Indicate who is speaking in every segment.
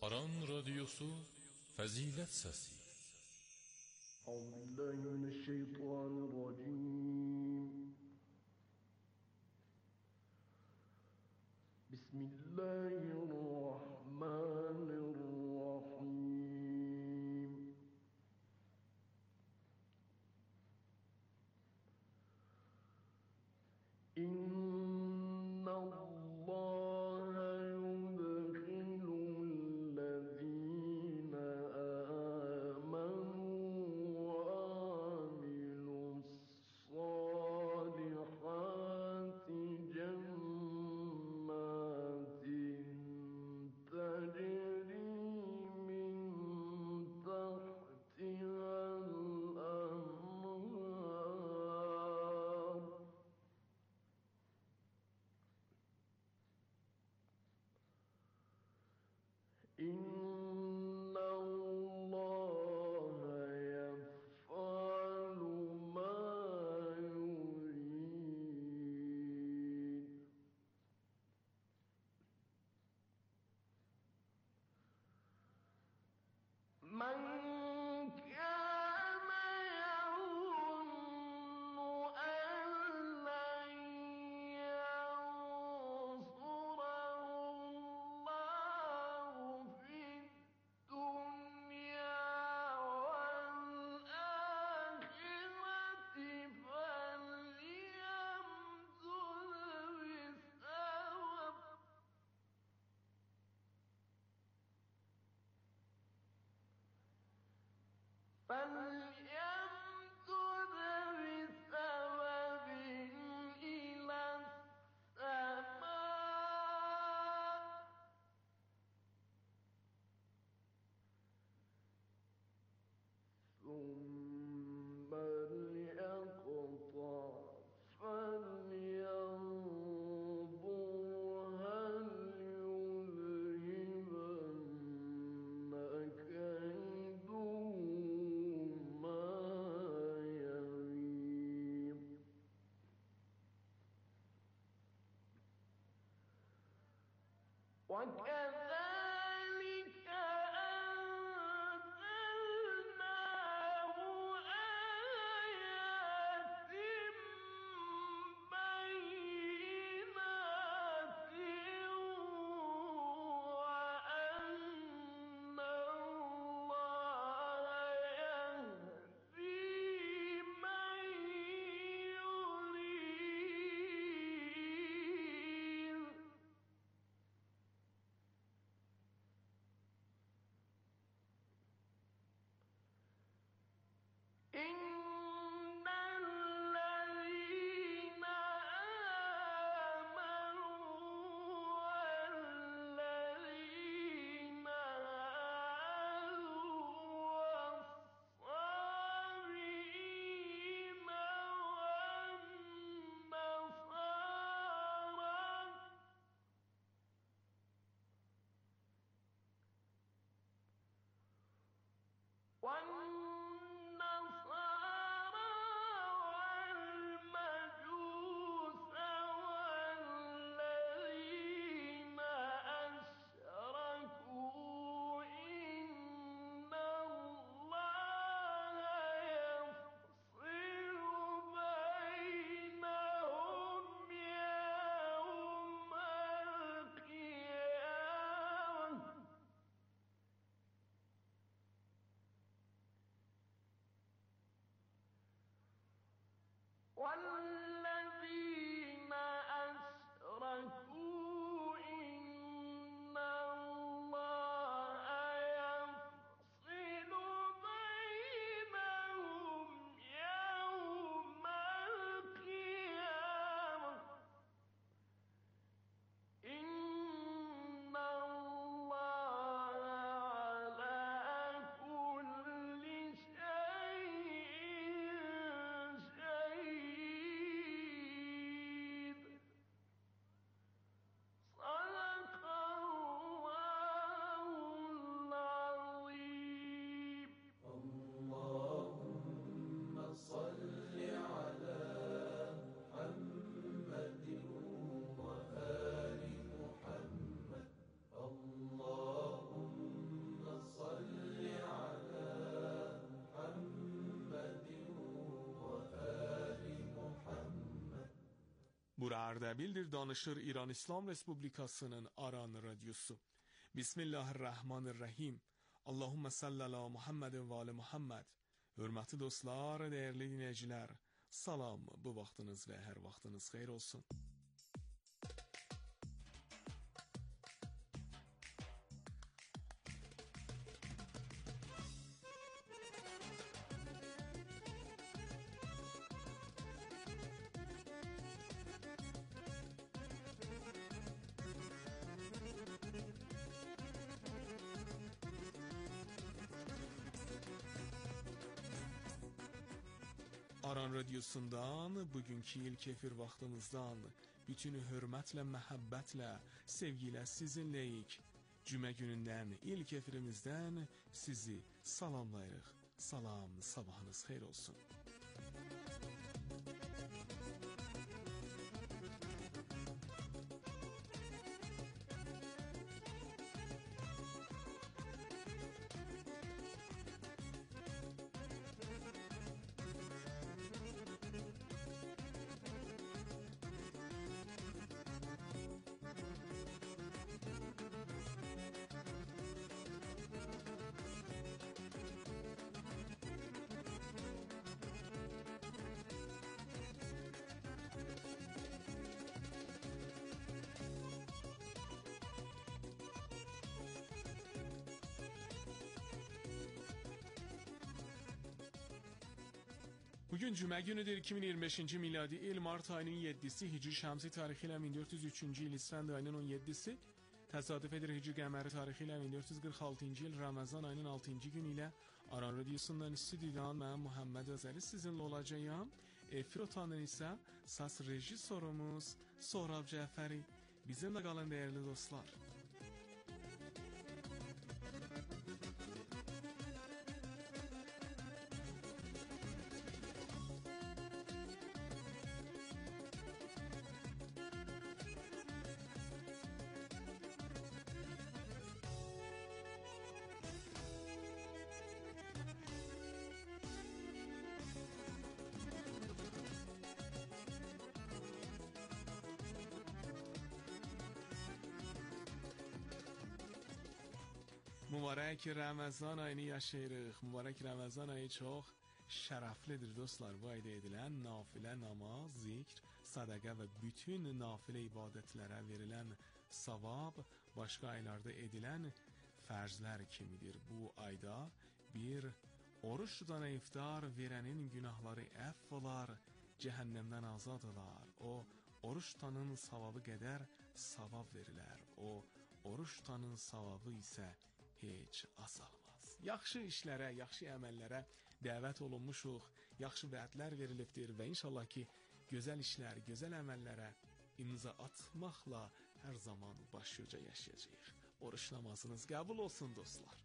Speaker 1: Aran Radyosu Fazilet Sesi.
Speaker 2: Euzubillahimineşşeytanirracim. Bismillahirrahmanirrahim.
Speaker 3: Bura Ardabil'dir, danışır İran İslam Respublikasının Aran Radyosu. Bismillahirrahmanirrahim. Allahümme salli ala Muhammedin ve ala Muhammed. Hürmetli dostlar, değerli dinleyiciler, salam, bu vaxtınız ve her vaxtınız xeyir olsun. Aran Radyosu'ndan bugünkü ilk efir vaxtımızdan bütünü hürmetle, məhəbbətle, sevgiyle sizinleyik. Cümə günündən ilk efirimizdən sizi salamlayırıq. Salam, sabahınız xeyir olsun. Bugün Cümə günüdür, 2025-ci miladi il Mart ayının 7-si, Hicri Şəmsi tarixi ilə 1403-cü il İsfənd ayının 17-si, təsadüf edir Hicri Qəməri tarixi ilə 1446-cı il Ramazan ayının 6-cı günü ilə Aran Radyosu'ndan stüdyodan mən Muhammed Özəli sizinlə olacağım. Efir otanın isə səs rejissorumuz Sohrab Cəfəri. Bizimlə qalın değerli dostlar. Mübarək Ramazan ayını yaşayırıq. Mübarək Ramazan ayı çox şərəflidir dostlar. Bu ayda edilən nafilə, namaz, zikr, sədaqə və bütün nafilə ibadətlərə verilən savab başqa aylarda edilən fərzlər kimidir. Bu ayda bir oruç tutana iftar verənin günahları əff olar, cəhənnəmdən azadlar. O oruç tutanın savabı qədər savab verilər. O oruç tutanın savabı isə heç azalmaz. Yaxşı işlərə, yaxşı əməllərə dəvət olunmuşuq, yaxşı vədlər verilibdir və inşallah ki, gözəl işlər, gözəl əməllərə imza atmaqla hər zaman başlıca yaşayacağıq. Oruç namazınız qəbul olsun dostlar.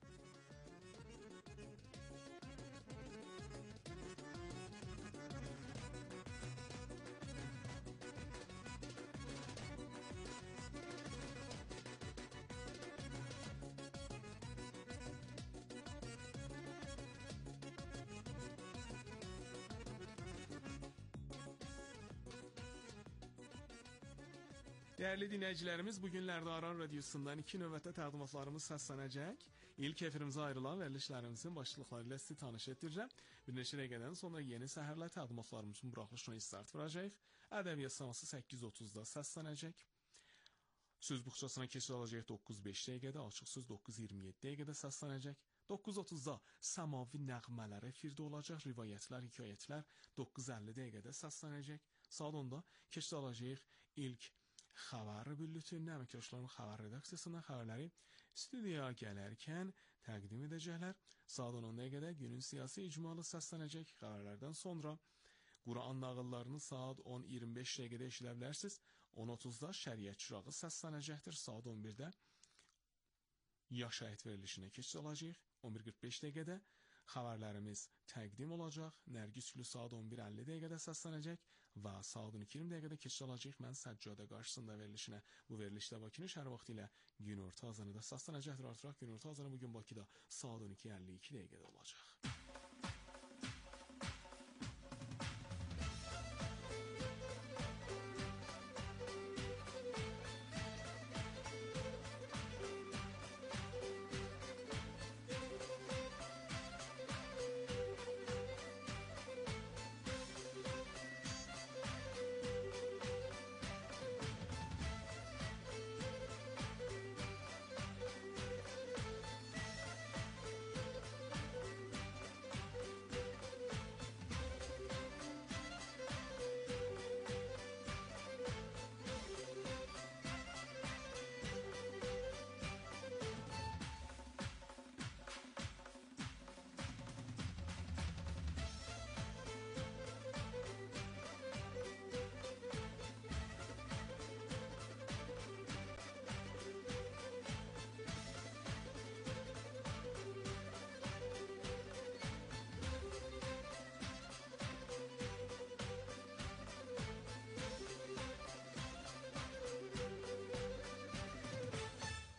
Speaker 3: Değerli dinleyicilerimiz, bugünlerde Aran Radyosu'ndan 2 növbətdə təqdimatlarımız səslənəcək. İlk efirimizə ayrılan verilişlərimizin başlıqları ilə sizi tanış etdirəcəm. Bir neçə dəqiqədən sonra yeni səhərlə təqdimatlarımızın buraxılışına start verəcək. Ədəbiyyat sırası 8:30-da səslənəcək. Söz buxçasına keçid alacaq 9:05 dəqiqədə, açıq söz 9:27 dəqiqədə səslənəcək. 9:30-da səmavi nəğmələr efirdə olacaq, rivayətlər, hekayətlər 9:50 dəqiqədə səslənəcək. Saat 10-da keçid alacaq ilk xəbər bülletinə, əməkdaşlarımın xəbər redaksiyasından xəbərləri studiyaya gələrkən təqdim edəcəklər. Saat 10 dəqiqədə günün siyasi icmalı səslənəcək. Xəbərlərdən sonra Quran nağıllarını saat 10:25 dəqiqədə eşidə bilərsiniz. 10:30-da şəriət çırağı səslənəcəkdir. Saat 11-də yaşayət verilişinə keçid alacaq. 11:45 dəqiqədə xəbərlərimiz təqdim olacaq. Nərgiz Gülü saat 11:50 dəqiqədə səslənəcək və saat 12:20 dəqiqədə keçid alacaq. Mən Səccadə qarşısında verilişinə. Bu verilişdə Bakının şəhər vaxtı ilə günorta azanında səslənəcəkdir. Artıq günorta azanı bugün Bakıda saat 12:52 dəqiqədə olacaq.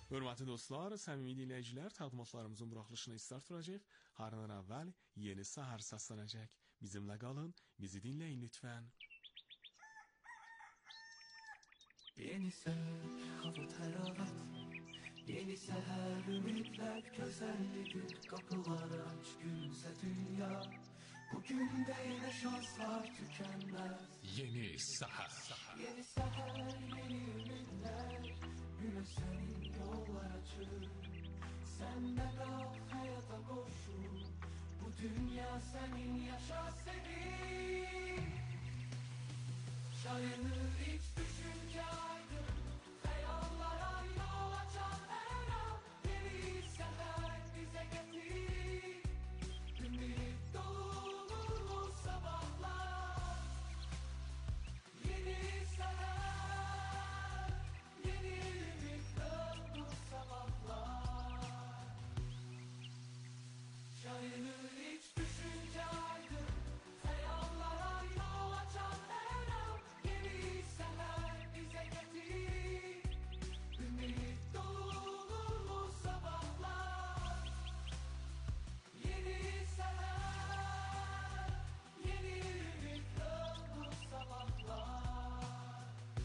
Speaker 3: Hörmətli dostlar, səmimi dinləyicilər, təqdimatlarımızın buraxılışına start verəcək. Hardan əvvəl yeni səhər səslənəcək. Bizimlə qalın, bizi dinləyin lütfən.
Speaker 4: Yeni səhər, hava təravət. Yeni səhər, ümidlər, gözəllikdir. Qapılar aç, gülsə dünya. Bugün də yenə şanslar tükənməz.
Speaker 1: Yeni səhər.
Speaker 4: Yeni səhər, yeni ümidlər. Günə sənin yollar açır. Sən də qal həyata qoşul. Bu dünya sənin, yaşa sevin. Şayanır iç düşüncə aydın. Xəyallara yol açan hər an. Yeni səhər bizə gətir. Ümid dolu sabahlar. Yeni səhər, yeni ümid dolu sabahlar. Şayanır iç düşüncə aydın. Xəyallara yol açan hər an. Yeni səhər bizə gətir. Ümid dolu sabahlar. Yeni səhər, yeni ümid dolu sabahlar.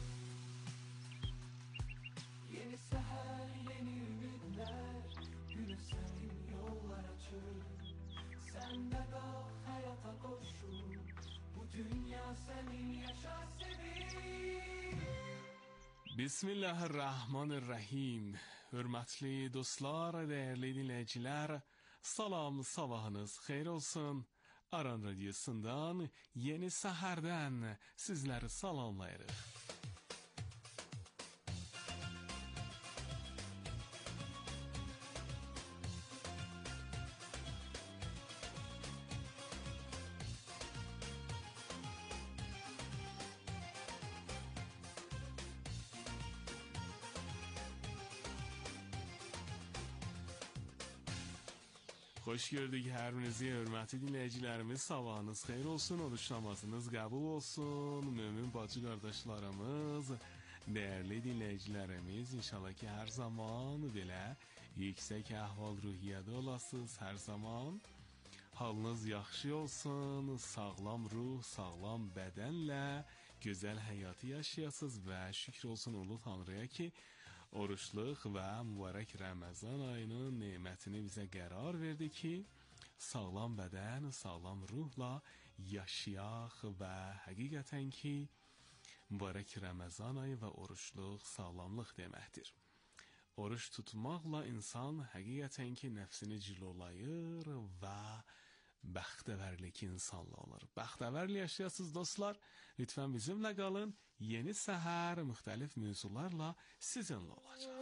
Speaker 4: Yeni səhər, yeni ümidlər. Günə sənin yollar açır. Sən də qal həyata qoşul. Bu dünya sənin, yaşa sevin.
Speaker 3: Bismillahirrahmanirrahim. Hörmətli dostlar, dəyərli dinləyicilər, salam, sabahınız xeyir olsun. Aran Radiosundan yeni səhərdən sizləri salamlayırıq. Xoş gördük hər birinizi, hörmətli dinləyicilərimiz. Sabahınız xeyir olsun, oruç namazınız qəbul olsun. Mömin bacı qardaşlarımız, dəyərli dinləyicilərimiz, inşallah ki, hər zaman belə yüksək əhval-ruhiyyədə olasınız, hər zaman halınız yaxşı olsun, sağlam ruh, sağlam bədənlə gözəl həyatı yaşayasınız və şükür olsun ulu Tanrıya ki, oruçluq və mübarək Ramazan ayının nemətini bizə qərar verdi ki, sağlam bədən, sağlam ruhla yaşayaq və həqiqətən ki, mübarək Ramazan ayı və oruçluq sağlamlıq deməkdir. Oruç tutmaqla insan həqiqətən ki, nəfsini cilolayır və bəxtəvərlik insanla olur. Bəxtəvərli yaşayasınız dostlar, lütfən bizimlə qalın. Yeni səhər müxtəlif mövzularla sizinlə olacaq.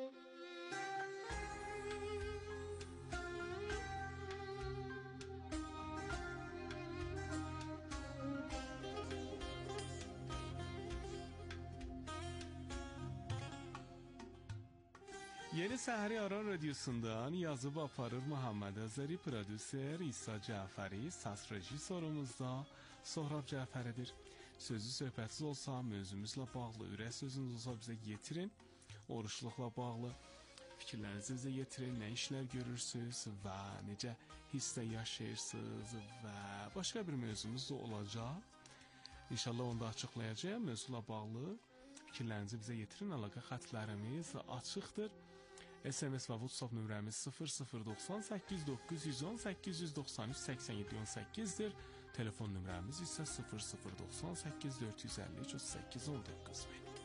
Speaker 3: Yeni Səhəri Aran Radiosundan yazıb aparır Muhammed Azəri, prodüser İsa Cəfəri, səs rejissorumuzda Sohrab Cəfəridir. Sözü söhbətsiz olsa, mövzumuzla bağlı, ürək sözünüz olsa bizə getirin. Oruçluqla bağlı fikirlərinizi bizə getirin, nə işlər görürsünüz və necə hisslə yaşayırsınız və başqa bir mövzumuz da olacaq. İnşallah onu da açıqlayacağım. Mövzula bağlı fikirlərinizi bizə getirin. Əlaqə xətlərimiz açıqdır. SMS və WhatsApp nömrəmiz 0098 910 893 87 18-dir. Telefon nömrəmiz isə 0098 453 38 19.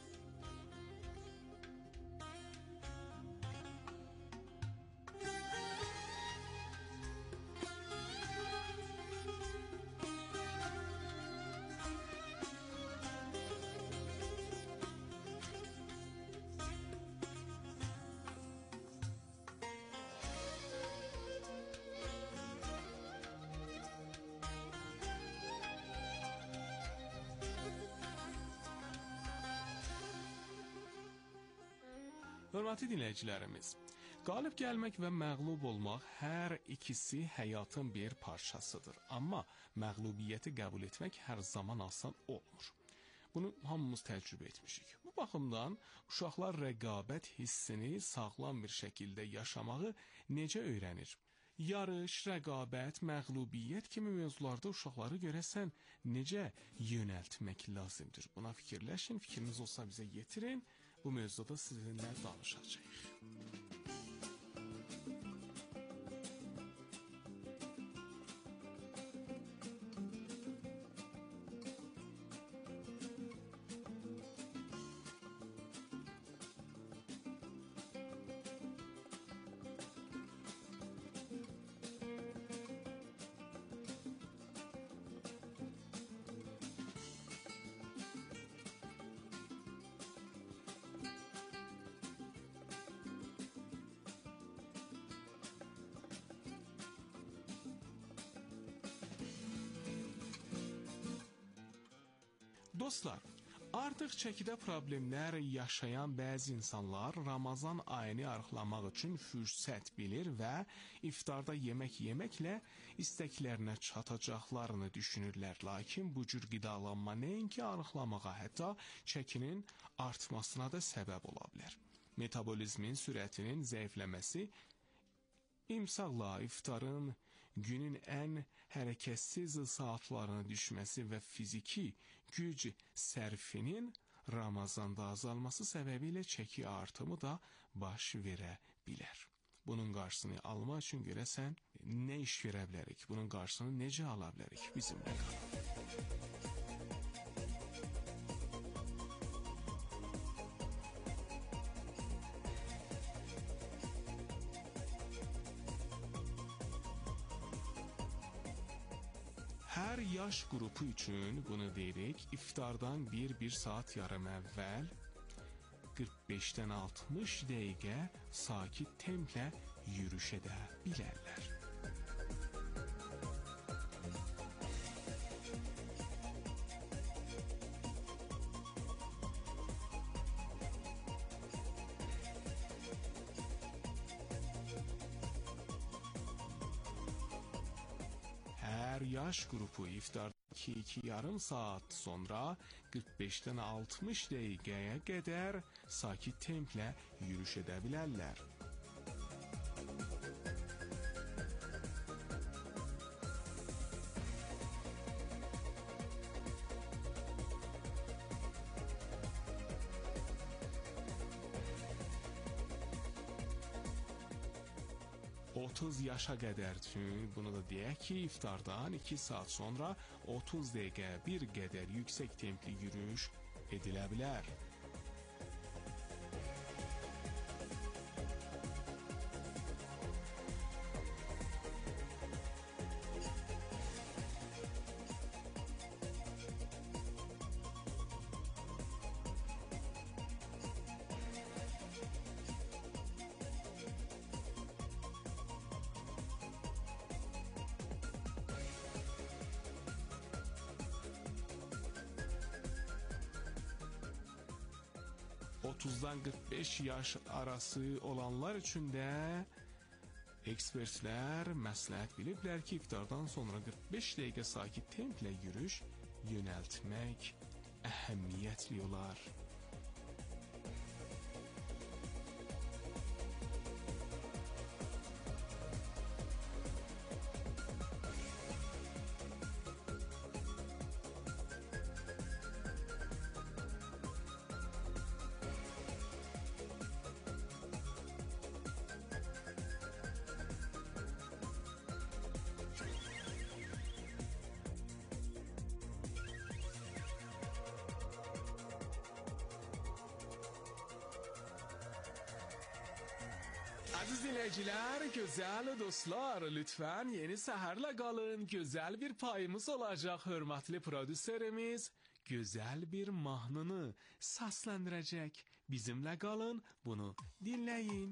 Speaker 3: Hörmətli dinləyicilərimiz, qalib gəlmək və məğlub olmaq hər ikisi həyatın bir parçasıdır. Amma məğlubiyyəti qəbul etmək hər zaman asan olmur. Bunu hamımız təcrübə etmişik. Bu baxımdan uşaqlar rəqabət hissini sağlam bir şəkildə yaşamağı necə öyrənir? Yarış, rəqabət, məğlubiyyət kimi mövzularda uşaqları görəsən necə yönəltmək lazımdır? Buna fikirləşin, fikriniz olsa bizə yetirin. Bu mövzuda sizinlə danışacağıq. Dostlar, artıq çəkidə problemlər yaşayan bəzi insanlar Ramazan ayını arıqlamaq üçün fürsət bilir və iftarda yemək yeməklə istəklərinə çatacaqlarını düşünürlər. Lakin bu cür qidalanma nəinki arıqlamağa, hətta çəkinin artmasına da səbəb ola bilər. Metabolizmin sürətinin zəifləməsi, imsaqla iftarın günün ən hərəkətsiz saatlarına düşməsi və fiziki güc sərfinin Ramazanda azalması səbəbilə çəki artımı da baş verə bilər. Bunun qarşısını almaq üçün görəsən nə iş görə bilərik? Bunun qarşısını necə ala bilərik? Bizimlə qalın. Hər yaş qrupu üçün bunu deyirik, iftardan bir saat yarım əvvəl 45-dən 60 dəqiqə sakit templə yürüyüş edə bilərlər. Hər yaş qrupu iftardakı 2,5 saat sonra 45-dən 60 dəqiqəyə qədər sakit templə yürüyüş edə bilərlər. Otuz yaşa qədər üçün bunu da deyək ki, iftardan 2 saat sonra 30 dəqiqə bir qədər yüksək templi yürüyüş edilə bilər. Otuzdan 45 yaş arası olanlar üçün də ekspertlər məsləhət biliblər ki, iftardan sonra 45 dəqiqə sakit templə yürüyüş yönəltmək əhəmiyyətli olar. Aziz dinləyicilər, gözəl dostlar, lütfən yeni səhərlə qalın. Gözəl bir payımız olacaq. Hörmətli prodüserimiz gözəl bir mahnını səsləndirəcək. Bizimlə qalın, bunu dinləyin.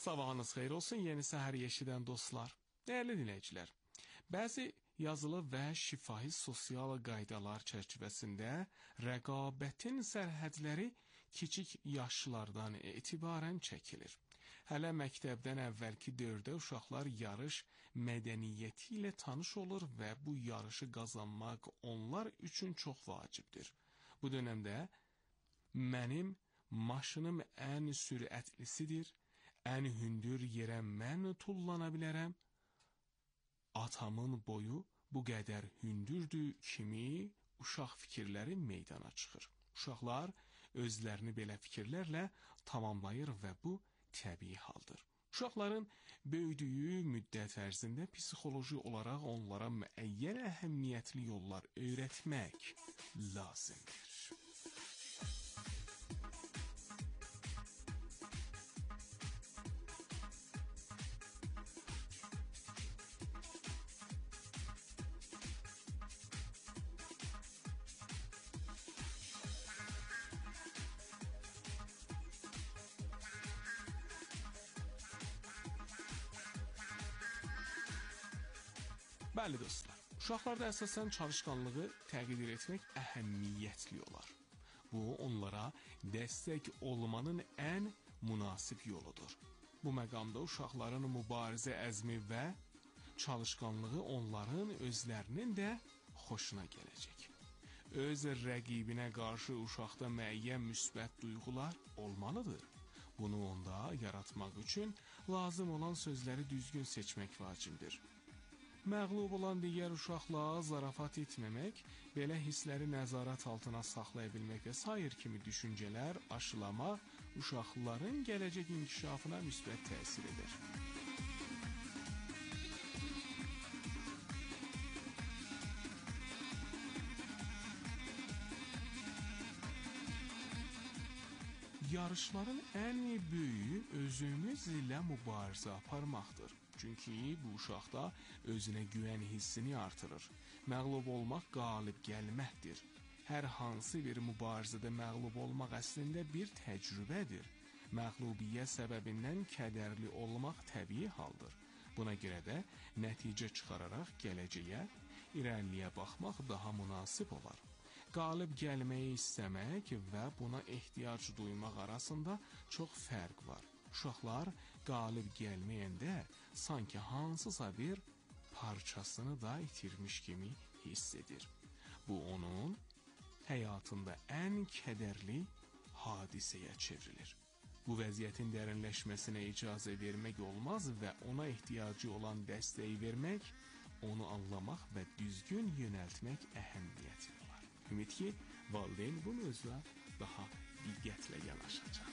Speaker 3: Sabahınız xeyir olsun, yeni səhər eşidən dostlar. Dəyərli dinləyicilər, bəzi yazılı və şifahi sosial qaydalar çərçivəsində rəqabətin sərhədləri kiçik yaşlardan etibarən çəkilir. Hələ məktəbdən əvvəlki dövrdə uşaqlar yarış mədəniyyəti ilə tanış olur və bu yarışı qazanmaq onlar üçün çox vacibdir. Bu dönəmdə mənim maşınım ən sürətlisidir, ən hündür yerə mən tullana bilərəm, atamın boyu bu qədər hündürdür kimi uşaq fikirləri meydana çıxır. Uşaqlar özlərini belə fikirlərlə tamamlayır və bu təbii haldır. Uşaqların böyüdüyü müddət ərzində psixoloji olaraq onlara müəyyən əhəmiyyətli yollar öyrətmək lazımdır. Bəli dostlar, uşaqlarda əsasən çalışqanlığı təqdir etmək əhəmiyyətli olar. Bu, onlara dəstək olmanın ən münasib yoludur. Bu məqamda uşaqların mübarizə əzmi və çalışqanlığı onların özlərinin də xoşuna gələcək. Öz rəqibinə qarşı uşaqda müəyyən müsbət duyğular olmalıdır. Bunu onda yaratmaq üçün lazım olan sözləri düzgün seçmək vacibdir. Məğlub olan digər uşaqla zarafat etməmək, belə hissləri nəzarət altına saxlaya bilmək və sair kimi düşüncələr aşılamaq uşaqların gələcək inkişafına müsbət təsir edir. Yarışların ən böyüyü özümüz ilə mübarizə aparmaqdır. Çünki bu uşaqda özünə güvən hissini artırır. Məğlub olmaq qalib gəlməkdir. Hər hansı bir mübarizədə məğlub olmaq əslində bir təcrübədir. Məğlubiyyət səbəbindən kədərli olmaq təbii haldır. Buna görə də nəticə çıxararaq gələcəyə, irəliyə baxmaq daha münasib olar. Qalib gəlməyi istəmək və buna ehtiyac duymaq arasında çox fərq var. Uşaqlar qalib gəlməyəndə sanki hansısa bir parçasını da itirmiş kimi hiss edir. Bu onun həyatında ən kədərli hadisəyə çevrilir. Bu vəziyyətin dərinləşməsinə icazə vermək olmaz və ona ehtiyacı olan dəstəyi vermək, onu anlamaq və düzgün yönəltmək əhəmiyyətli var. Ümid ki, valideyn bu mövzuya daha diqqətlə yanaşacaq.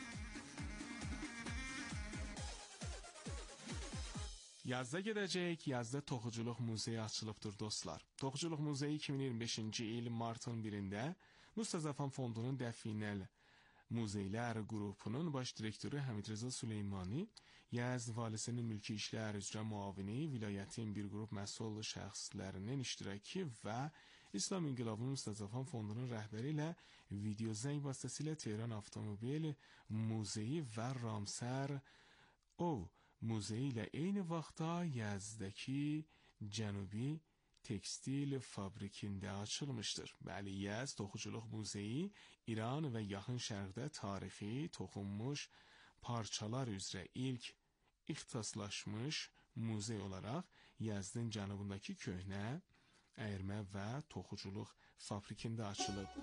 Speaker 3: Yazda gedəcək, yazda toxuculuq muzeyi açılıbdır dostlar. Toxuculuq muzeyi 2025-ci il martın 1-də Mustazafan Fondunun Dəfinəl Muzeylər qrupunun baş direktoru Həmid Rəza Süleymani, Yazd valisinin mülki işlər üzrə müavini, vilayətin bir qrup məsul şəxslərinin iştirakı və İslam İnqilabının Mustazafan Fondunun rəhbəri ilə video zəng vasitəsilə Tehran Avtomobil Muzeyi və Ramsər muzeyi ilə eyni vaxtda Yazddakı Cənubi Tekstil fabrikində açılmışdır. Bəli, Yazd Toxuculuq Muzeyi İran və Yaxın Şərqdə tarixi toxunmuş parçalar üzrə ilk ixtisaslaşmış muzey olaraq Yazdın cənubundakı köhnə əyirmə və toxuculuq fabrikində açılıb.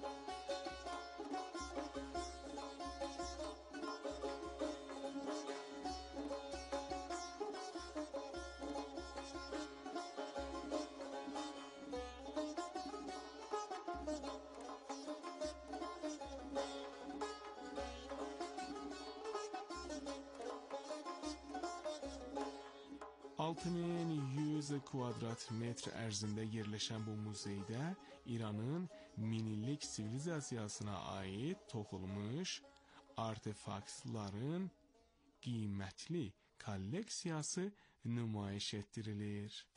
Speaker 3: ...6100 kvadrat metr ərzində yerləşən bu muzeydə İranın minillik sivilizasiyasına aid toxunmuş artefaktların qiymətli kolleksiyası nümayiş etdirilir.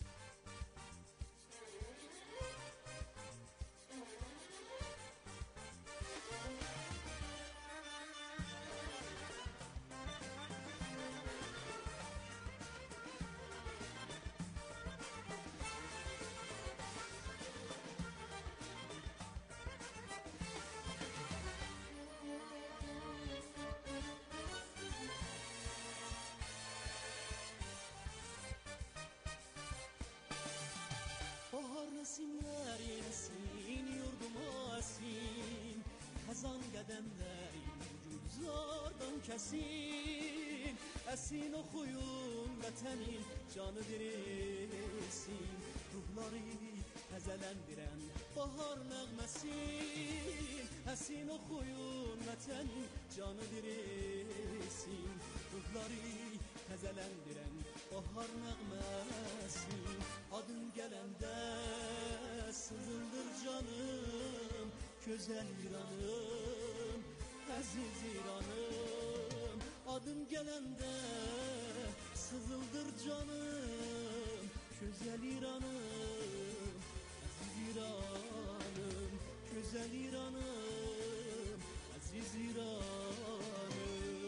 Speaker 5: bədəndə gülzardan kəsin Əsin oxuyun vətənin canı dirilsin Ruhları təzələndirən bahar nəğməsin Əsin oxuyun vətənin canı dirilsin Ruhları təzələndirən bahar nəğməsin Adın gələndə sızıldır canım Gözəl İranım, əziz İranım Adın gələndə sızıldır canım Gözəl İranım, əziz İranım Gözəl İranım, əziz İranım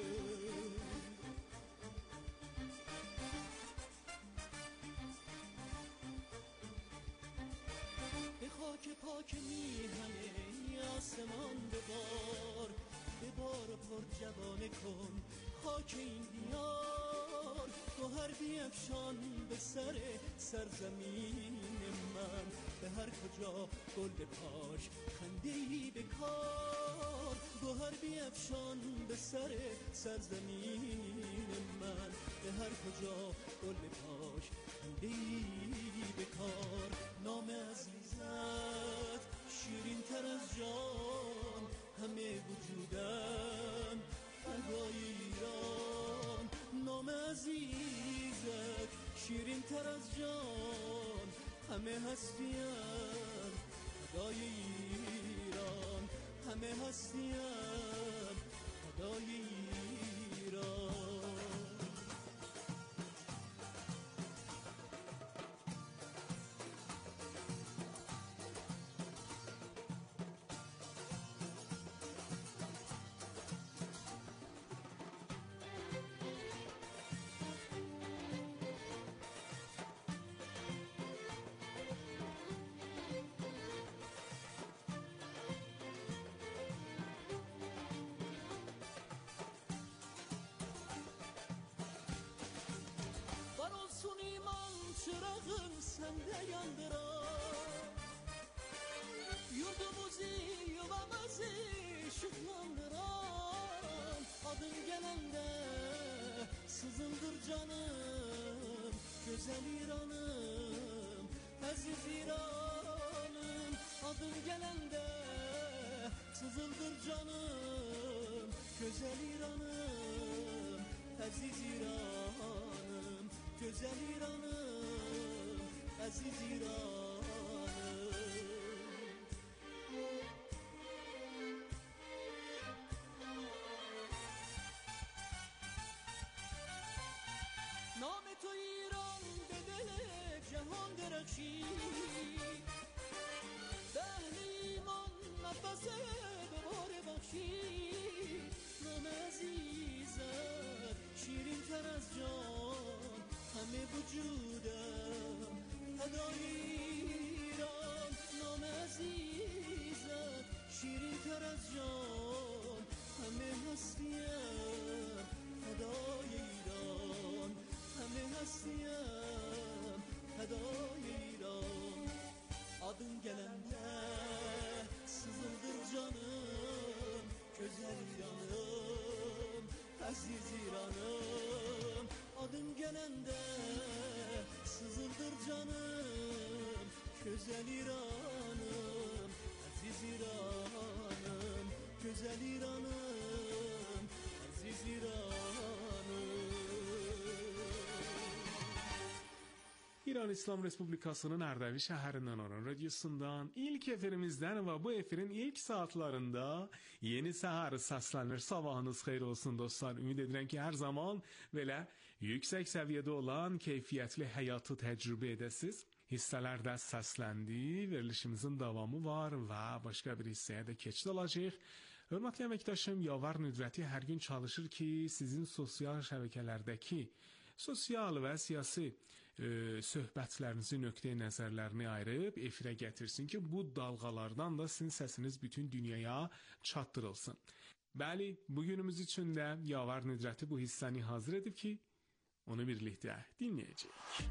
Speaker 5: به خاک پاک میهن آسمان ببار و پر جوانه کن خاک این دیار گوهر بیفشان به سر سرزمین من به هر کجا گل بپاش خنده‌ای به کار گوهر بیفشان به سر سرزمین من به هر کجا گل بپاش خنده‌ای به کار نام عزیزت شیرین تر از جان همه وجودم فدای ایران نام عزیزت شیرین تر از جان همه هستیم فدای ایران همه هستیم فدای ایران çırağım sende yandıran Yurdumuzu yuvamızı ışıklandıran Adın gelende sızıldır canım Güzel İran'ım, aziz İran'ım Adın gelende sızıldır canım Güzel İran'ım, aziz İran'ım Güzel İran'ım, aziz İran'ım نام تو ایران به دل جهان درخشید به اهل ایمان نفس دوباره بخشید نام عزیزت شیرین تر از جان همه وجودم فدای ایران نام عزیزت شیرین تر از جان همه هستیم فدای ایران همه هستیم فدای ایران adın gelende sızıldır canım güzel İran'ım aziz İran'ım adın gelende sızıldır canım güzel İran'ım aziz İran'ım güzel İran'ım aziz İran'ım
Speaker 3: İran İslam Respublikası'nın Ərdəbil şəhərindən olan radyosundan ilk efirimizdən və bu efirin ilk saatlarında yeni səhər səslənir. Sabahınız xeyir olsun dostlar. Ümid edirəm ki, hər zaman belə yüksək səviyyədə olan keyfiyyətli həyatı təcrübə edəsiniz. Hissələrdə səsləndi, verilişimizin davamı var və başqa bir hissəyə də keçid olacaq. Hörmətli əməkdaşım Yavar Nüdrəti hər gün çalışır ki, sizin sosial şəbəkələrdəki sosial və siyasi söhbətlərinizi, nöqteyi nəzərlərini ayırıb efirə gətirsin ki, bu dalğalardan da sizin səsiniz bütün dünyaya çatdırılsın. Bəli, bugünümüz üçün də Yavar Nüdrəti bu hissəni hazır edib ki, onu birlikdə dinləyəcəyik.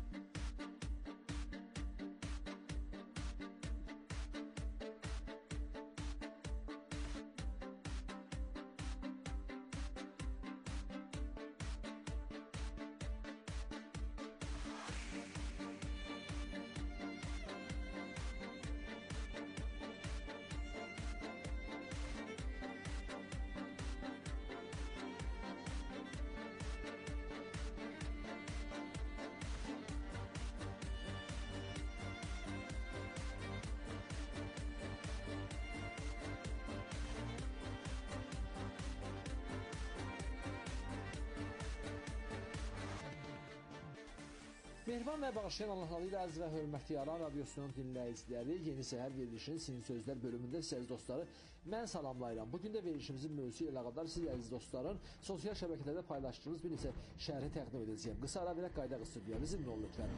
Speaker 6: Mehriban və bağışlayan Allah adı ilə əziz və hörmətli Aran Radiosunun dinləyiciləri, Yeni Səhər verilişinin Sizin Sözlər bölümündə siz əziz dostları mən salamlayıram. Bugün də verilişimizin mövzusu ilə əlaqədar siz əziz dostların sosial şəbəkələrdə paylaşdığınız bir neçə şərhi təqdim edəcəyəm. Qısa ara verək qayıdaq studiyaya. Bizimlə olun lütfən.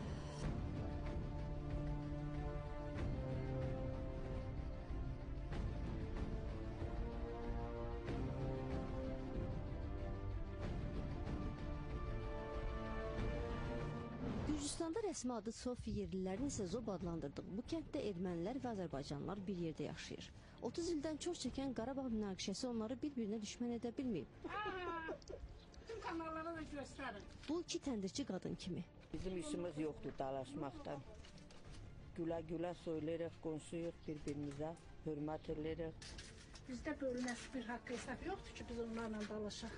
Speaker 7: Gürcüstanda rəsmi adı Sofi, yerlilərin isə Zob adlandırdığı bu kənddə ermənilər və azərbaycanlılar bir yerdə yaşayır. 30 ildən çox çəkən Qarabağ münaqişəsi onları bir-birinə düşmən edə bilməyib.
Speaker 8: Bütün kanallara da göstərin.
Speaker 7: Bu iki təndirçi qadın kimi.
Speaker 9: Bizim işimiz yoxdur dalaşmaqdan. Gülə-gülə söyləyirək, qonşuyuq bir-birimizə, hörmət edirik.
Speaker 8: Bizdə bölünməsi bir haqq hesab yoxdur ki, biz onlarla dalaşaq.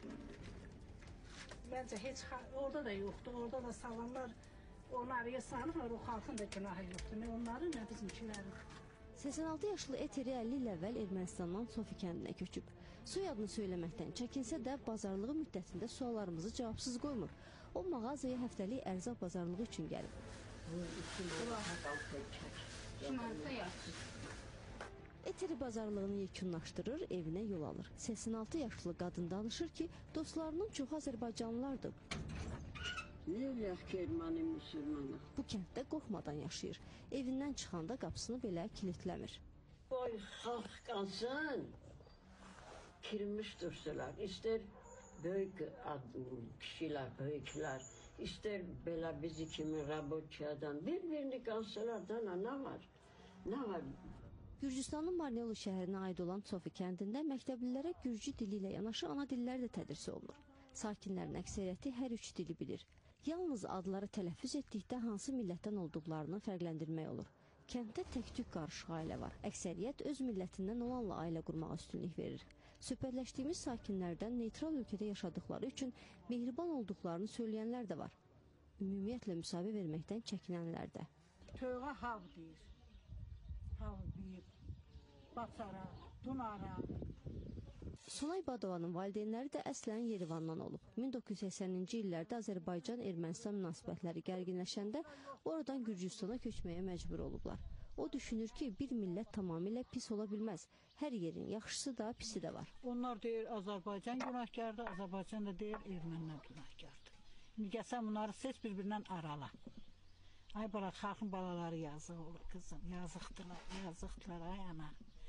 Speaker 8: Bence heç orada da yoxdur. Orada da salanlar onları yesanıqlar, o xalqın da günahı yoxdur. Nə onların, nə bizimkilərin.
Speaker 7: 86 yaşlı Eteri 50 il əvvəl Ermənistandan Sofi kəndinə köçüb. Soyadını söyləməkdən çəkinsə də bazarlığı müddətində suallarımızı cavabsız qoymur. O mağazaya həftəlik ərzaq bazarlığı üçün gəlib. Eteri bazarlığını yekunlaşdırır, evinə yol alır. 86 yaşlı qadın danışır ki, dostlarının çoxu Azərbaycanlılardır.
Speaker 10: Nə eləyək ki, erməni, müsəlmanı?
Speaker 7: Bu kənddə qorxmadan yaşayır. Evindən çıxanda qapısını belə kilitləmir.
Speaker 10: Boy xalq qalsın, kirmiş dursalar. İstər böyük kişilər, böyüklər, istər belə bizi kimi rabotçadan bir-birini qalsalar da nə var? Nə var?
Speaker 7: Gürcüstanın Marnelu şəhərinə aid olan Sofi kəndində məktəblilərə gürcü dili ilə yanaşı ana dillər də tədris olunur. Sakinlərin əksəriyyəti hər üç dili bilir. Yalnız adları tələffüz etdikdə hansı millətdən olduqlarını fərqləndirmək olur. Kənddə tək-tük qarışıq ailə var. Əksəriyyət öz millətindən olanla ailə qurmağa üstünlük verir. Söhbətləşdiyimiz sakinlərdən neytral ölkədə yaşadıkları üçün mehriban olduqlarını söyləyənlər də var. Ümumiyyətlə müsahibə verməkdən çəkinənlər də.
Speaker 8: Toyğa hav deyir. Hav deyir. Bacara, Dunara.
Speaker 7: Sunay Badovanın valideynləri də əslən Yerivandan olub. 1980-ci illərdə Azərbaycan-Ermənistan münasibətləri gərginləşəndə oradan Gürcüstana köçməyə məcbur olublar. O düşünür ki, bir millət tamamilə pis ola bilməz. Hər yerin yaxşısı da, pisi də var.
Speaker 8: Onlar deyir Azərbaycan günahkardır, Azərbaycan da deyir ermənilər günahkardır. İndi gəlsən bunları seç bir-birindən arala. Ay bala, xalqın balaları yazıq olur kızım, yazıqdılar, ay ana.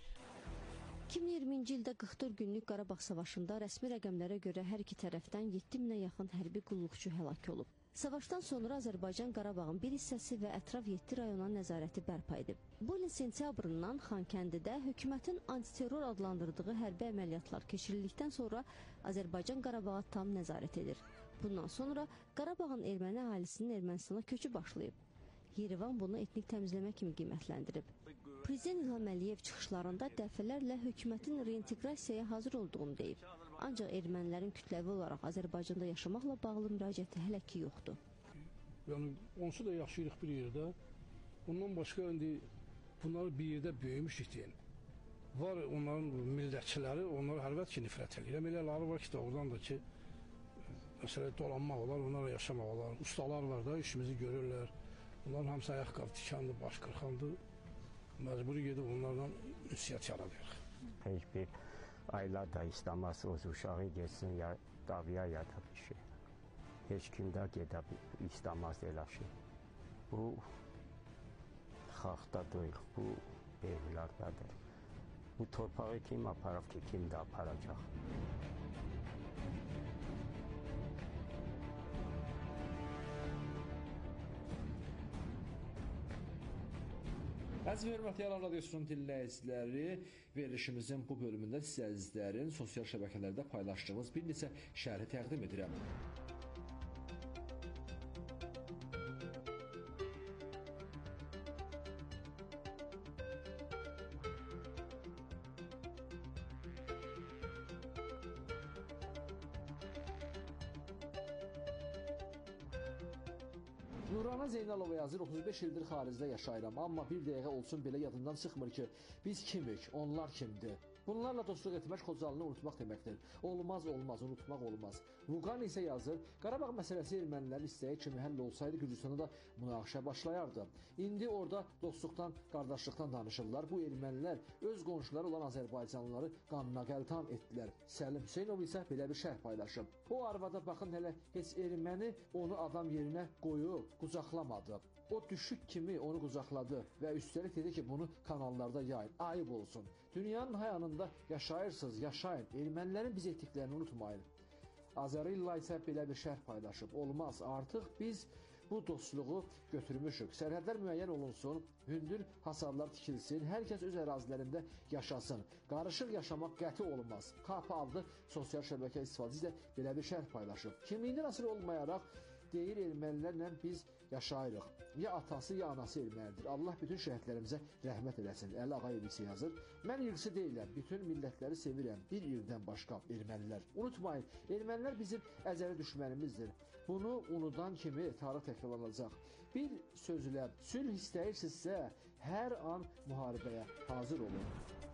Speaker 7: 2020-ci ildə 44 günlük Qarabağ savaşında rəsmi rəqəmlərə görə hər iki tərəfdən 7000-ə yaxın hərbi qulluqçu həlak olub. Savaşdan sonra Azərbaycan Qarabağın bir hissəsi və ətraf 7 rayona nəzarəti bərpa edib. Bu ilin sentyabrından Xankəndidə hökumətin antiterror adlandırdığı hərbi əməliyyatlar keçirildikdən sonra Azərbaycan Qarabağa tam nəzarət edir. Bundan sonra Qarabağın erməni əhalisinin Ermənistana köçü başlayıb. Yerevan bunu etnik təmizləmə kimi qiymətləndirib. Prezident İlham Əliyev çıxışlarında dəfələrlə hökumətin reinteqrasiyaya hazır olduğunu deyib. Ancaq ermənilərin kütləvi olaraq Azərbaycanda yaşamaqla bağlı müraciəti hələ ki yoxdur.
Speaker 11: Yəni, onsuz da yaşayırıq bir yerdə. Ondan başqa indi bunları bir yerdə böyümüşük deyin. Var onların millətçiləri, onları əlbət ki, nifrət edir. Elələri var ki, oradan da ki, məsələ dolanmaq olar, onlarla yaşamaq olar. Ustalar var da, işimizi görürlər. Onların hamısı ayaqqabı tikandır, baş qırxandır. Məcburi gedib onlardan ünsiyyət yaradırıq.
Speaker 12: Heç bir ailə da istəməz o uşağı geçsin ya davaya ya da bir şey. Heç kim də gedə istəməz elə şey. Bu xalqda deyil, bu evlərdədir. Bu torpağı kim aparıb ki, kim də aparacaq.
Speaker 6: Əziz və hörmətli Aran Radiosunun dinləyiciləri, verilişimizin bu bölümündə sizə əzizlərin sosial şəbəkələrdə paylaşdığımız bir neçə şərhi təqdim edirəm. Nurana Zeynalova yazır, 35 ildir xaricdə yaşayıram, amma bir dəqiqə olsun belə yadından çıxmır ki, biz kimik, onlar kimdir. Bunlarla dostluq etmək Xocalını unutmaq deməkdir. Olmaz, unutmaq olmaz. Vuqan isə yazır, Qarabağ məsələsi ermənilərin istəyi kimi həll olsaydı Gürcüstanda da münaqişə başlayardı. İndi orada dostluqdan, qardaşlıqdan danışırlar. Bu ermənilər öz qonşuları olan Azərbaycanlıları qanına qəltan etdilər. Səlim Hüseynov isə belə bir şərh paylaşıb. O arvada baxın hələ heç erməni onu adam yerinə qoyub, qucaqlamadı. O düşük kimi onu qucaqladı və üstəlik dedi ki, bunu kanallarda yayın, ayıb olsun. Dünyanın hayanında yaşayırsınız, yaşayın. Ermənilərin biz etdiklərini unutmayın. Azərilla isə belə bir şərh paylaşıb. Olmaz, artıq biz bu dostluğu götürmüşük. Sərhədlər müəyyən olunsun, hündür hasarlar tikilsin, hər kəs öz ərazilərində yaşasın. Qarışıq yaşamaq qəti olmaz. KP adlı sosial şəbəkə istifadəçisi də belə bir şərh paylaşıb. Kimliyindən asılı olmayaraq deyir ermənilərlə biz yaşayırıq. Ya atası, ya anası ermənidir. Allah bütün şəhidlərimizə rəhmət eləsin. Əli Ağayev isə yazır. Mən irqçi deyiləm, bütün millətləri sevirəm. Bir irqdən başqa ermənilər. Unutmayın, ermənilər bizim əzəli düşmənimizdir. Bunu unudan kimi tarix təkrarlanacaq. Bir sözlə, sülh istəyirsinizsə, hər an müharibəyə hazır olun.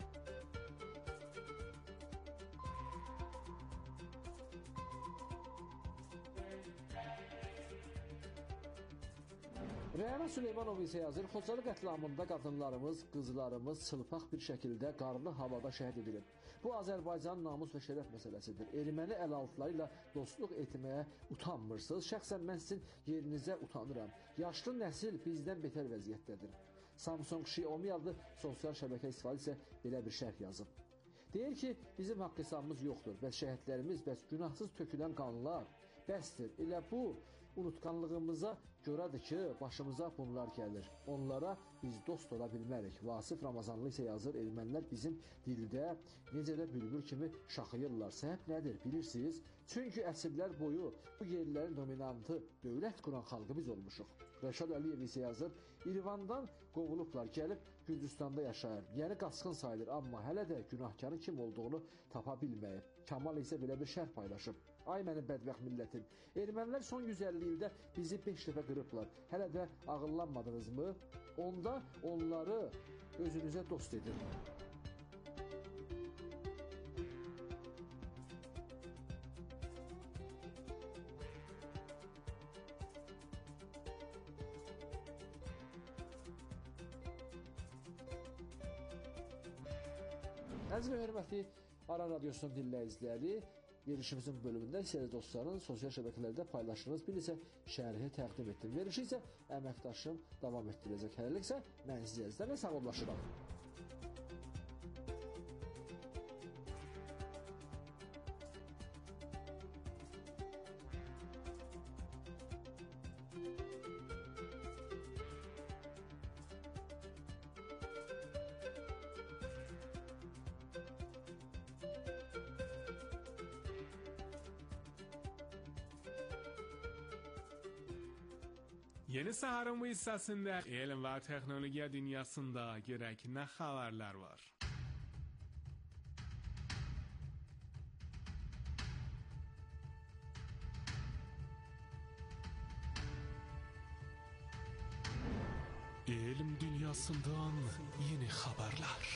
Speaker 6: Rəhmə Süleymanov isə yazır, Xocalı qətliamında qadınlarımız, qızlarımız çılpaq bir şəkildə qarlı havada şəhid edilib. Bu Azərbaycanın namus və şərəf məsələsidir. Erməni əlaltıları ilə dostluq etməyə utanmırsınız. Şəxsən mən sizin yerinizə utanıram. Yaşlı nəsil bizdən betər vəziyyətdədir. Samsung Xiaomi adlı sosial şəbəkə istifadəçisi isə belə bir şərh yazıb. Deyir ki, bizim haqq hesabımız yoxdur. Bəs şəhidlərimiz, bəs günahsız tökülən qanlar bəsdir. Elə bu unutqanlığımıza görədir ki, başımıza bunlar gəlir. Onlara biz dost ola bilmərik. Vasif Ramazanlı isə yazır, ermənilər bizim dildə necə də bülbül kimi şaxıyırlar. Səbəb nədir, bilirsiniz? Çünki əsrlər boyu bu yerlərin dominantı dövlət quran xalqı biz olmuşuq. Rəşad Əliyev isə yazır, İrvandan qovulublar, gəlib Gürcüstanda yaşayır. Yəni qaçqın sayılır, amma hələ də günahkarın kim olduğunu tapa bilməyib. Kamal isə belə bir şərh paylaşıb. Ay mənim bədbəxt millətim. Ermənilər son 150 ildə bizi 5 dəfə qırıblar. Hələ də ağıllanmadınızmı? Onda onları özünüzə dost edin. Əziz və hörmətli Aran Radiosunun dinləyiciləri, verilişimizin bölümündə sizə dostların sosial şəbəkələrdə paylaşdığınız bir neçə şərhi təqdim etdim. Verilişi isə əməkdaşım davam etdirəcək. Hələlik isə mən sizlərlə sağollaşıram.
Speaker 3: Yeni Sahar'ın bu hissəsində elm və texnologiya dünyasında gerək nə xəbərlər var? Elm dünyasından yeni xəbərlər.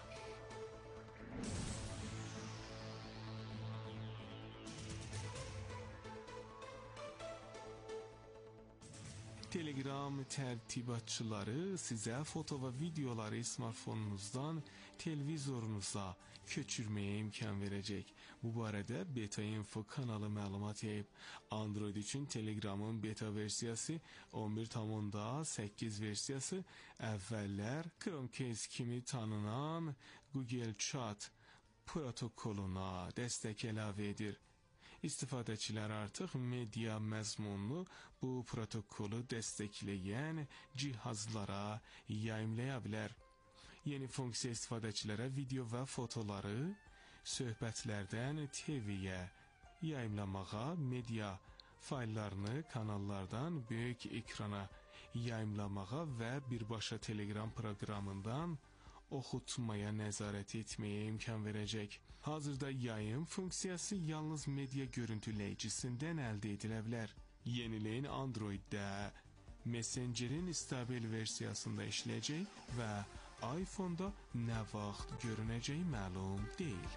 Speaker 3: Telegram tərtibatçıları sizə foto və videoları smartfonunuzdan televizorunuza köçürməyə imkan verəcək. Bu barədə Beta Info kanalı məlumat yayıb. Android üçün Telegramın beta versiyası 11.8 versiyası əvvəllər Chromecast kimi tanınan Google Chat protokoluna dəstək əlavə edir. İstifadəçilər artıq media məzmununu bu protokolu dəstəkləyən cihazlara yayımlaya bilər. Yeni funksiya istifadəçilərə video və fotoları söhbətlərdən TV-yə yayımlamağa, media fayllarını kanallardan böyük ekrana yayımlamağa və birbaşa Telegram proqramından oxutmaya nəzarət etməyə imkan verəcək. Hazırda yayım funksiyası yalnız media görüntüləyicisindən əldə edilə bilər. Yeniləyin Androiddə Messengerin stabil versiyasında işləyəcək və iPhone-da nə vaxt görünəcəyi məlum deyil.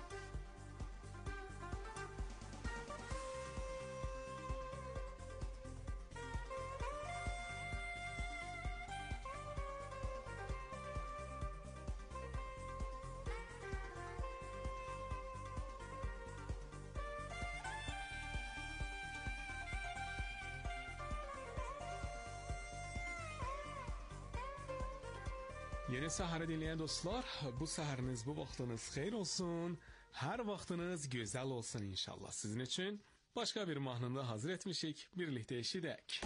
Speaker 3: Yeni səhəri dinləyən dostlar, bu səhəriniz, bu vaxtınız xeyir olsun, hər vaxtınız gözəl olsun inşallah. Sizin üçün başqa bir mahnını hazır etmişik, birlikdə eşidək.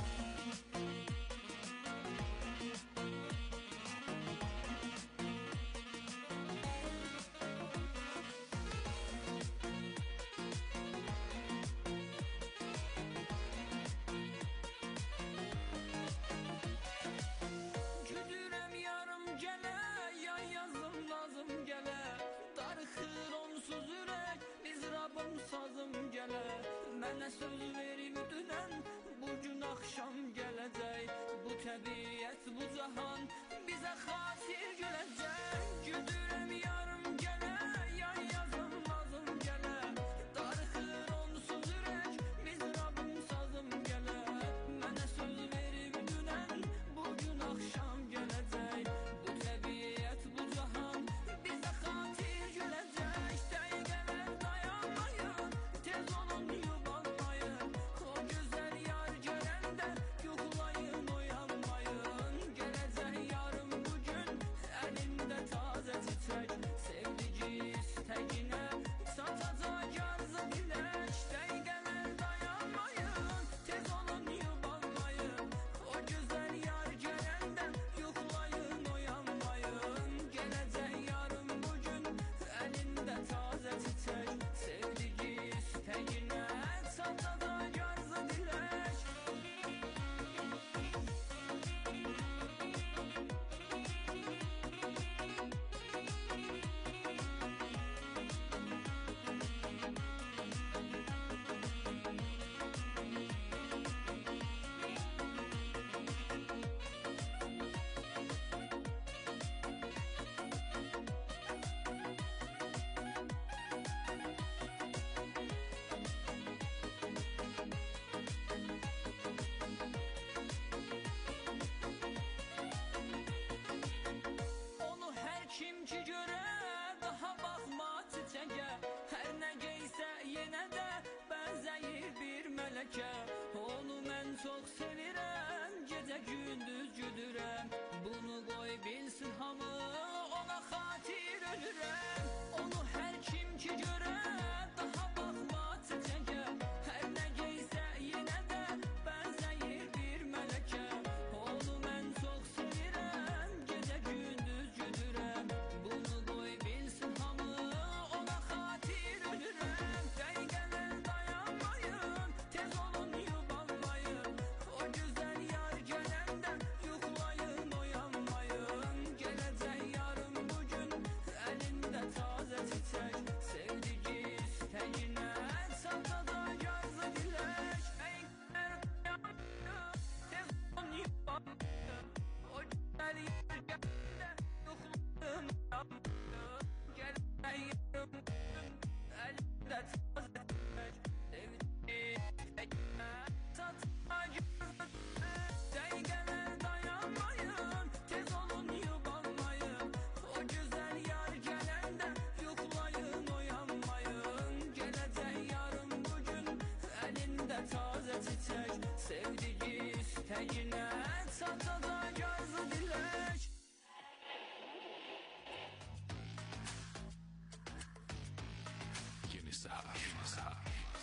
Speaker 4: Mənə söz verib dünən, bugün axşam gələcək. Bu təbiət, bu cahan bizə xatir güləcək. Güdürəm yarım gələ, yay yazım lazım gələ. Darıxır onsuz ürək, mizrabım sazım gələ. Mənə söz verib dünən, bugün axşam gələcək. Bu təbiət, bu cahan bizə xatir güləcək. Dəqiqələr dayanmayın, tez olun yubanmayın. O gözəl yar görəndə yuxulayın, oyanmayın. Gələcək yarım bugün, əlində tazə çiçək. Sevdici istəginə satacaq arzu dilək. Dəqiqələr dayanmayın, tez olun yubanmayın. O gözəl yar görəndə yuxulayın, oyanmayın. Gələcək yarım bugün, əlində tazə çiçək. Sevdici istəginə satacaq arzu dilək. Onu hər kim ki görə, daha baxma çiçəyə. Hər nə geysə yenə də bənzəyir bir mələkə. Onu mən çox sevirəm, gecə gündüz güdürəm. Bunu qoy bilsin hamı, ona xatir ölürəm. Onu hər kim ki görə, daha baxma çiçəyə. Hər nə geysə yenə də bənzəyir bir mələkə. Onu mən çox sevirəm, gecə gündüz güdürəm. Bunu qoy bilsin hamı, ona xatir ölürəm. Dəqiqələr dayanmayın, tez olun yubanmayın. O gözəl yar gələndə yuxulayın, oyanmayın. Gələcək yarım bugün, əlində tazə çiçək. Sevdici istəginə satacaq arzu dilək. Dəqiqələr dayanmayın, tez olun yubanmayın. O gözəl yar gələndə yuxulayın, oyanmayın. Gələcək yarım bugün, əlində tazə çiçək. Sevdici istəginə satacaq arzu dilək. Dəqiqələr dayanmayın, tez olun yubanmayın. O gözəl yar gələndə yuxulayın, oyanmayın. Gələcək yarım bugün, əlində tazə çiçək. Sevdici istəginə satacaq arzu dilək.
Speaker 1: Yeni səhər.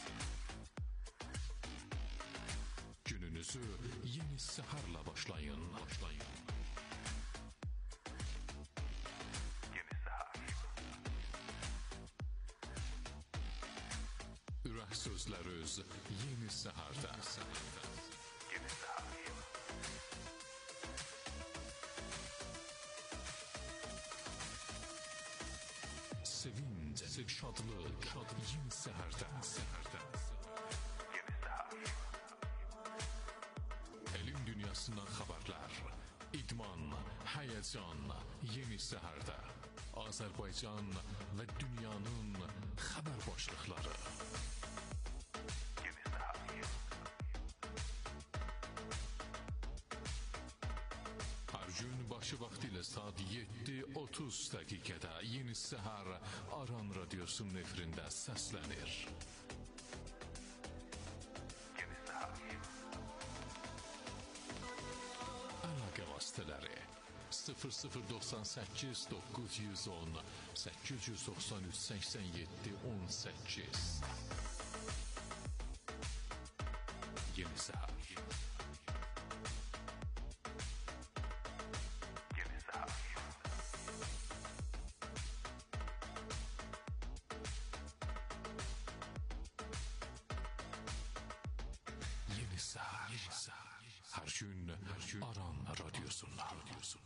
Speaker 1: Gününüzü yeni səhərlə başlayın. Yeni səhər. Ürək sözləriniz yeni səhərdə. Yeni səhər. Sevinç, şadlıq, yeni səhərdə. Yeni səhər. Elm dünyasından xəbərlər, İdman, həyəcan, yeni səhərdə. Azərbaycan və dünyanın xəbər başlıqları. Yeni səhər. Hər gün başı vaxtı ilə saat 7:30 dəqiqədə Yeni Səhər Aran Radiosunun efirində səslənir. Yeni Səhər. Əlaqə vasitələri 0098 910 893 87 18. Yeni Səhər. Aran Radiosundan.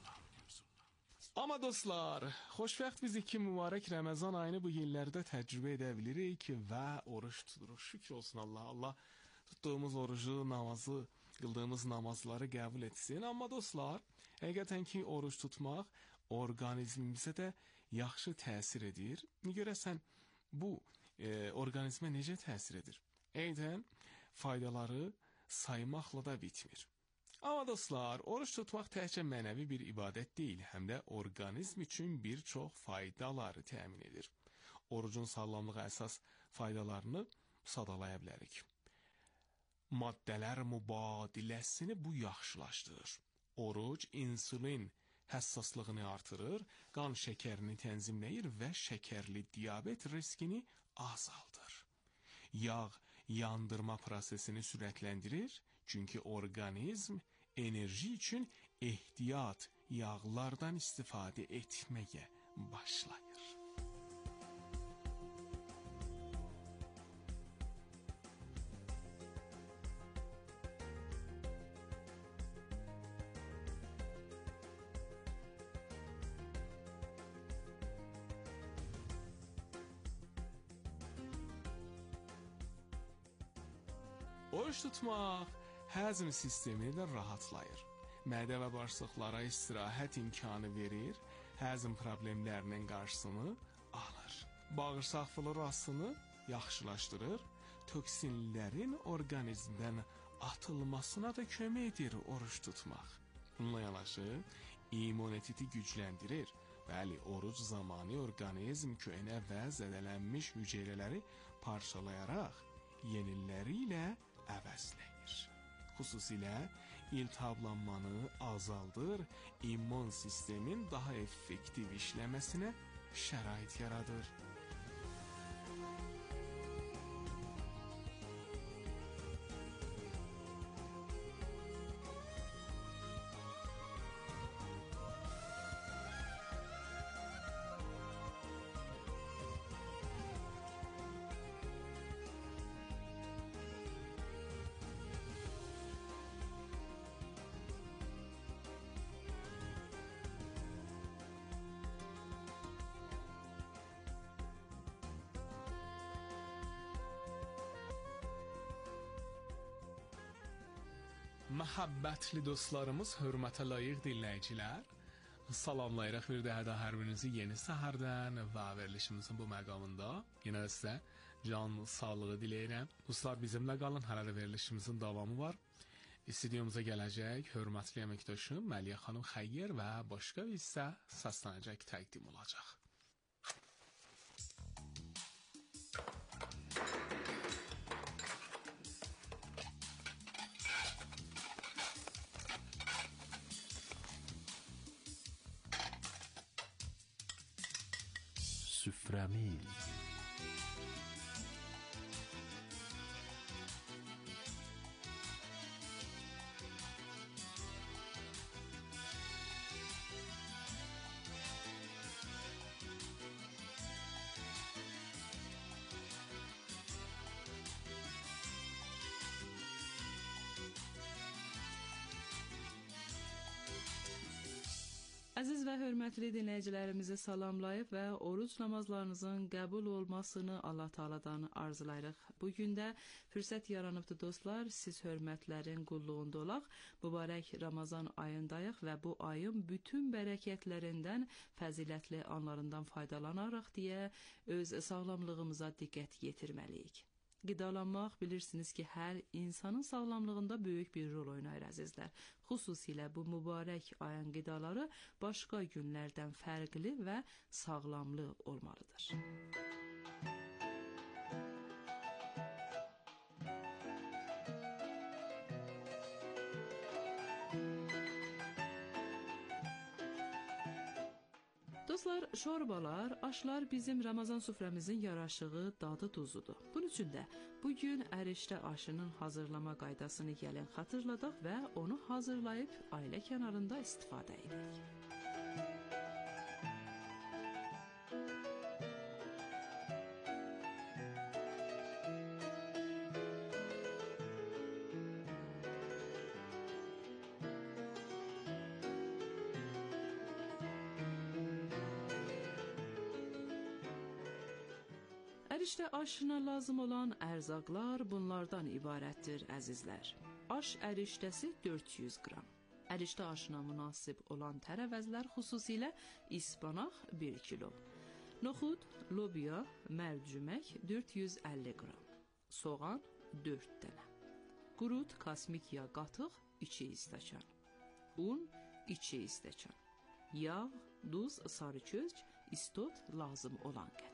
Speaker 3: Amma dostlar, xoşbəxt bizi ki, mübarək Ramazan ayını bu illərdə təcrübə edə bilirik və oruç tuturuq. Şükür olsun Allah tutduğumuz orucu, namazı, qıldığımız namazları qəbul etsin. Amma dostlar, həqiqətən ki, oruç tutmaq orqanizmimizə də yaxşı təsir edir. Görəsən, bu orqanizmə necə təsir edir? Eydən faydaları saymaqla da bitmir. Amma dostlar, oruç tutmaq təkcə mənəvi bir ibadət deyil, həm də orqanizm üçün bir çox faydaları təmin edir. Orucun sağlamlığa əsas faydalarını sadalaya bilərik. Maddələr mübadiləsini bu yaxşılaşdırır. Oruc insulin həssaslığını artırır, qan şəkərini tənzimləyir və şəkərli diabet riskini azaldır. Yağ yandırma prosesini sürətləndirir, çünki orqanizm enerji üçün ehtiyat yağlardan istifadə etməyə başlayır. Oruç tutmaq həzm sistemini də rahatlayır. Mədə və bağırsaqlara istirahət imkanı verir, həzm problemlərinin qarşısını alır. Bağırsaq florasını yaxşılaşdırır, toksinlərin orqanizmdən atılmasına da kömək edir oruç tutmaq. Bununla yanaşı, immuniteti gücləndirir. Bəli, oruc zamanı orqanizm köhnə və zədələnmiş hüceyrələri parçalayaraq yeniləri ilə əvəzləyir. Xüsusilə iltihablanmanı azaldır, immun sistemin daha effektiv işləməsinə şərait yaradır. Məhəbbətli dostlarımız, hörmətə layiq dinləyicilər, salamlayırıq bir daha da hər birinizi Yeni Səhərdən və verilişimizin bu məqamında. Yenə də sizə can sağlığı diləyirəm. Dostlar, bizimlə qalın, hələ də verilişimizin davamı var. Stüdyomuza gələcək hörmətli əməkdaşım Məliyə xanım Xəyyər və başqa bir isə səslənəcək təqdim olacaq.
Speaker 1: Süfrəmiz.
Speaker 13: Əziz və hörmətli dinləyicilərimizi salamlayıb və oruc namazlarınızın qəbul olmasını Allah Taala'dan arzulayırıq. Bu gün də fürsət yaranıbdı dostlar, siz hörmətlərin qulluğunda olaq. Mübarək Ramazan ayındayıq və bu ayın bütün bərəkətlərindən, fəzilətli anlarından faydalanaraq deyə öz sağlamlığımıza diqqət yetirməliyik. Qidalanmaq bilirsiniz ki, hər insanın sağlamlığında böyük bir rol oynayır əzizlər. Xüsusilə bu mübarək ayın qidaları başqa günlərdən fərqli və sağlamlı olmalıdır. Dostlar, şorbalar, aşlar bizim Ramazan süfrəmizin yaraşığı, dadı, tuzudur. Bunun üçün də bugün ərişdə aşının hazırlama qaydasını gəlin xatırladaq və onu hazırlayıb ailə kənarında istifadə edək. Ərişdə aşına lazım olan ərzaqlar bunlardan ibarətdir əzizlər. Aş ərişdəsi 400 qram. Ərişdə aşına münasib olan tərəvəzlər xüsusilə ispanaq 1 kilo. Noxud, lobiya, mərcimək 450 qram. Soğan 4 dənə. Qurut, kosmik yağ qatıq 2 stəkan. Un 2 stəkan. Yağ, duz, sarı köz, istot lazım olan qədər.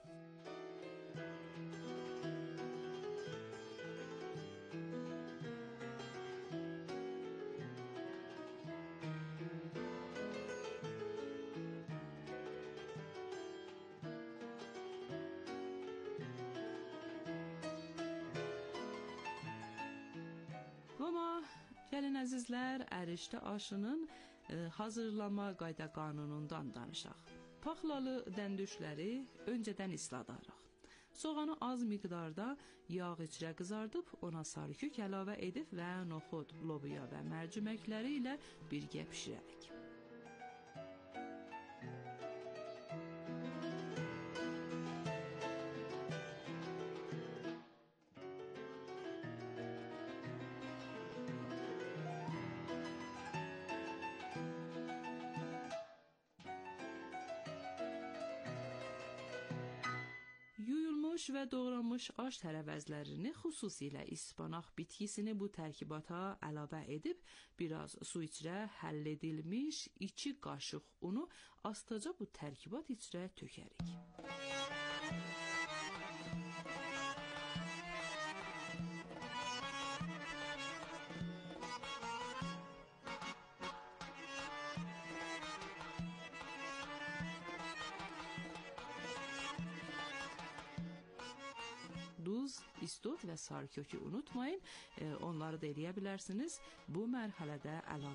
Speaker 13: Amma gəlin əzizlər, ərişdə aşının hazırlama qayda qanunundan danışaq. Paxlalı dəndüşləri öncədən isladarıq. Soğanı az miqdarda yağ içrə qızardıb, ona sarı kök əlavə edib və noxud, lobiya və mərciməkləri ilə birgə bişirərik. Yuyulmuş və doğranmış aş tərəvəzlərini, xüsusilə ispanaq bitkisini bu tərkibata əlavə edib, biraz su içrə həll edilmiş 2 qaşıq unu astaca bu tərkibat içrə tökərik. Duz, istot və sarı kökü unutmayın, onları da eləyə bilərsiniz. Bu mərhələdə əlavə